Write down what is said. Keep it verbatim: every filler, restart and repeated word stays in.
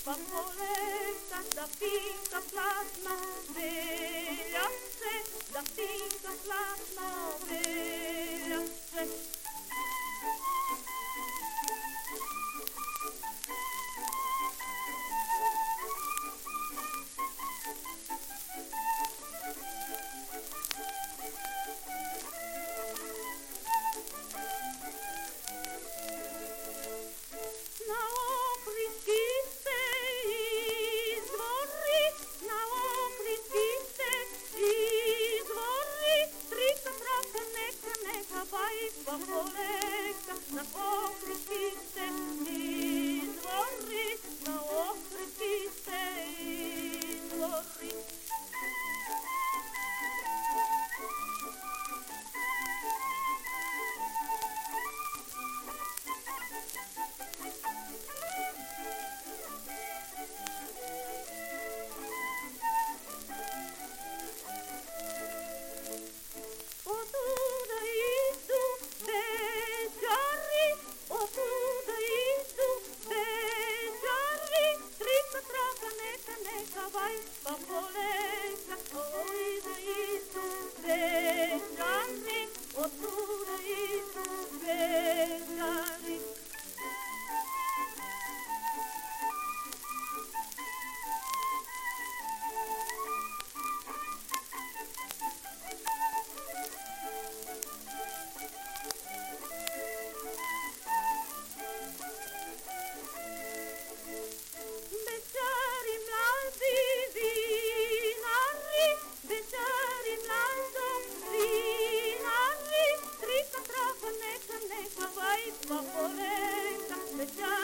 pa poleta, da finka zlatna veljače, da finka zlatna veljače. Pa poleka, na okriti se izvori, na okriti se izvori. Pa poleka, oj da idu beđari, otuda idu beđari. Pa poleka, beđari